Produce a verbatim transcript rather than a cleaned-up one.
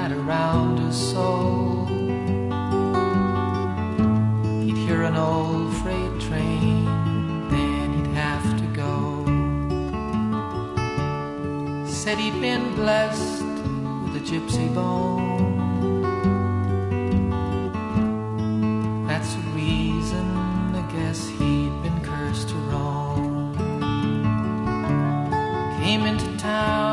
had around his soul. He'd hear an old freight train, then he'd have to go. Said he'd been blessed with a gypsy bone. That's the reason, I guess, he'd been cursed to roam. Came into town